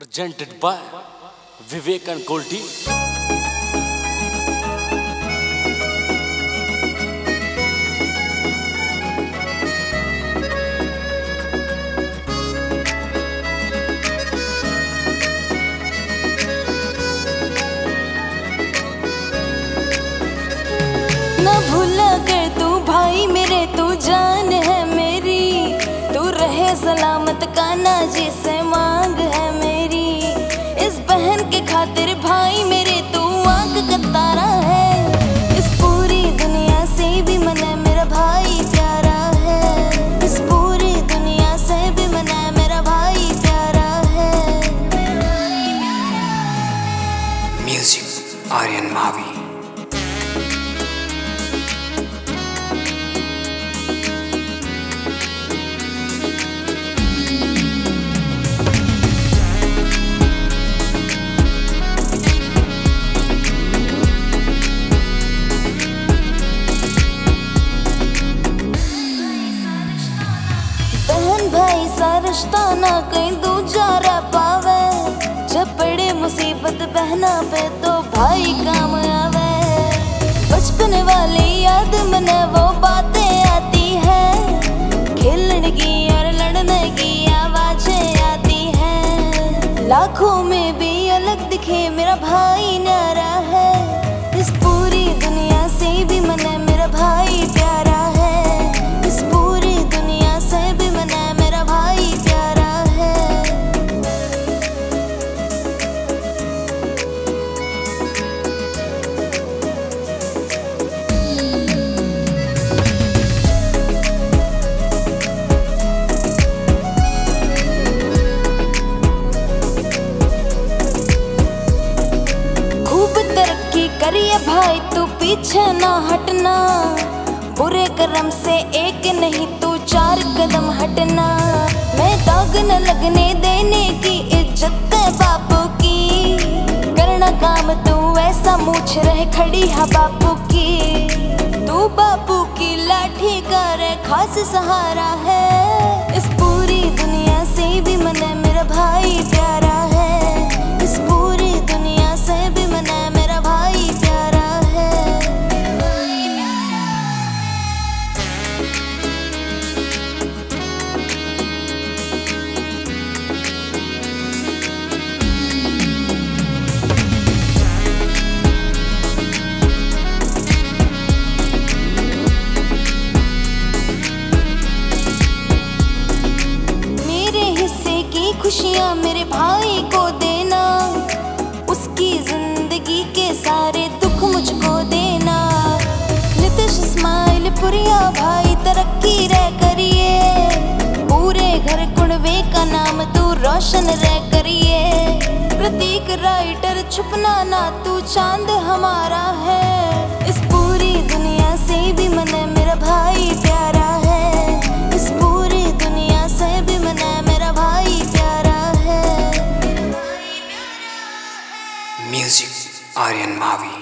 presented by Vivek and Goldie. ना भूला कर तू भाई मेरे, तू जान है मेरी, तू रहे सलामत कान्हा जी से मांग है मेरी। इस बहन के खातिर भाई मेरे तू आंख का तारा है, इस पूरी दुनिया से भी मना मेरा भाई प्यारा है, इस पूरी दुनिया से भी मना मेरा भाई प्यारा है। म्यूजिक आर्यन मावी। भाई सा रिश्ता ना कहीं दूजा रह पावे, जब पड़े मुसीबत बहना पे तो भाई काम आवे। बचपन वाली याद मने वो बातें आती है, खेलने की और लड़ने की आवाजें आती हैं। लाखों में भी अलग दिखे मेरा भाई न्यारा है, इस पूरी दुनिया से भी मने मेरा भाई प्यारा है, इस पूरी दुनिया से भी मने मेरा भाई प्यारा है। खूब तरक्की करिए भाई तू पीछे ना हटना, बुरे कर्म से एक नहीं तू 4 कदम हटना। मैं दाग न लगने देने की इज्जत है बापू की, करना काम तू ऐसा मूछ रहे खड़ी है बापू की। तू बापू की लाठी का रे खास सहारा है, इस पूरी दुनिया से भी मने मेरा भाई प्यारा है, इस पूरी दुनिया से भी मने मेरा भाई प्यारा है। खुशियाँ मेरे भाई को देना, उसकी जिंदगी के सारे दुख मुझको देना। नितिश स्माइल पुरिया भाई तरक्की रह करिए, पूरे घर कुणवे का नाम तू रोशन रह करिए। प्रतीक राइटर छुपना ना तू चांद हमारा है, इस पूरी दुनिया से भी मने मेरा भाई प्यारा है, इस पूरी दुनिया से भी मने मेरा भाई प्यारा है। म्यूजिक आर्यन मावी।